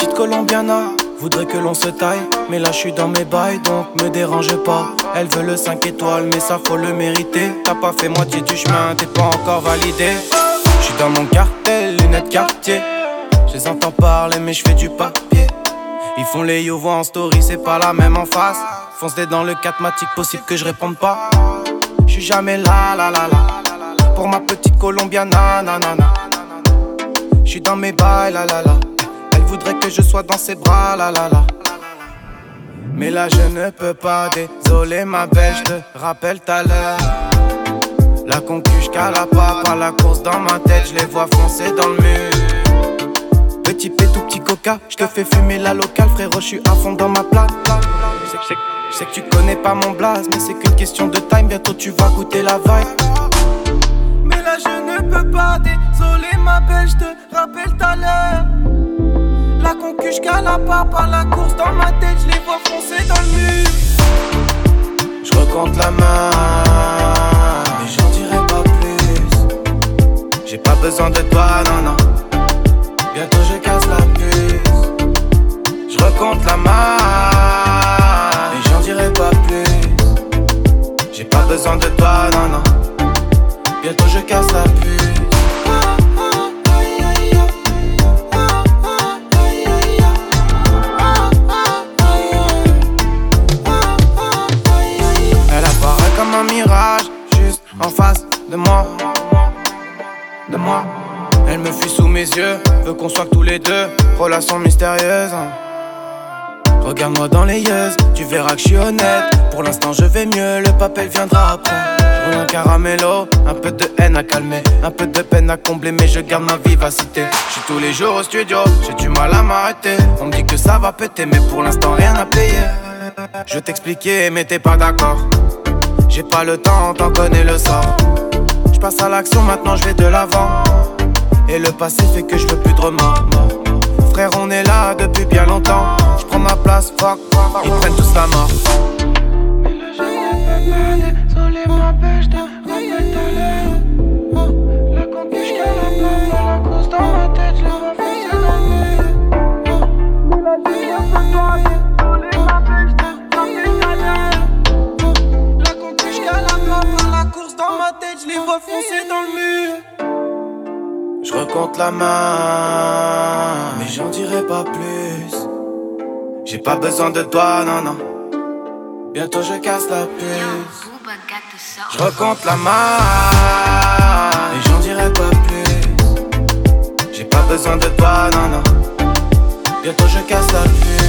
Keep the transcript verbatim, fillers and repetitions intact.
petite colombiana voudrait que l'on se taille, mais là je suis dans mes bails donc me dérange pas. Elle veut le cinq étoiles mais ça faut le mériter. T'as pas fait moitié du chemin, t'es pas encore validé. Je suis dans mon cartel, lunettes quartier. Je les entends parler mais je fais du papier. Ils font les yo voix en story, c'est pas la même en face. Fonce-les dans le catmatique, possible que je réponde pas. Je suis jamais là, là, là, là. Pour ma petite colombiana, nanana. Je suis dans mes bails, là, là, là. Elle voudrait que je sois dans ses bras, là, là, là. Mais là je ne peux pas, désolé ma belle, je te rappelle tout à l'heure. La concuche cala pas par la course dans ma tête, je les vois foncer dans le mur. Petit P, tout petit coca, je te fais fumer la locale, frérot, je suis à fond dans ma plate. Je sais que tu connais pas mon blaze, mais c'est qu'une question de time, bientôt tu vas goûter la vibe. Mais là je ne peux pas, désolé ma belle, je te rappelle tout à l'heure. La concuche cala pas par la course dans ma tête, je les vois foncer dans le mur. Je recompte la main, mais j'en dirai pas plus. J'ai pas besoin de toi, non, non. Bientôt je casse la puce. Je recompte la main, mais j'en dirai pas plus. J'ai pas besoin de toi, non, non. Bientôt je casse la puce. Comme un mirage, juste en face de moi, de moi. Elle me fuit sous mes yeux, veut qu'on soit que tous les deux. Relation mystérieuse, hein. Regarde-moi dans les yeux, tu verras que je suis honnête. Pour l'instant je vais mieux, le papel viendra après. Je roule un caramello, un peu de haine à calmer, un peu de peine à combler, mais je garde ma vivacité. Je suis tous les jours au studio, j'ai du mal à m'arrêter. On me dit que ça va péter, mais pour l'instant rien à payer. Je t'expliquais, mais t'es pas d'accord. J'ai pas le temps, t'en connais le sort. J'passe à l'action, maintenant je vais de l'avant. Et le passé fait que je veux plus de remords. Frère, on est là depuis bien longtemps. J'prends ma place, fuck, ils prennent tous la mort. Mais là je ne peux pas, désolé ma belle, j'te rappelle tout à l'heure. La conquête, j'cale la place dans la course dans ma tête, je vois foncer dans le mur. Mais là je ne peux pas, désolé ma belle, j'te rappelle tout à l'heure. Par la course dans ma tête, je les vois foncer dans le mur. Je recompte la main, mais j'en dirai pas plus. J'ai pas besoin de toi, non, non. Bientôt je casse la puce. Je recompte la main, mais j'en dirai pas plus. J'ai pas besoin de toi, non, non. Bientôt je casse la puce.